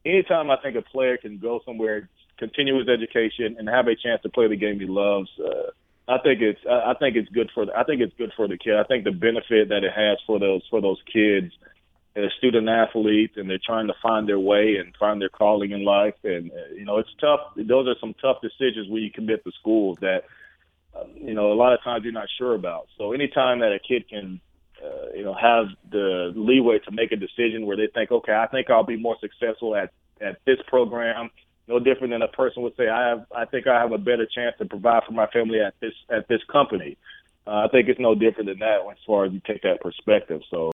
anytime I think a player can go somewhere, continue his education, and have a chance to play the game he loves, I think it's good for the kid. I think the benefit that it has for those kids, as student athletes, and they're trying to find their way and find their calling in life. And it's tough. Those are some tough decisions when you commit to schools that a lot of times you're not sure about. So anytime that a kid can have the leeway to make a decision where they think, okay, I think I'll be more successful at this program. No different than a person would say, I think I have a better chance to provide for my family at this company. I think it's no different than that as far as you take that perspective. So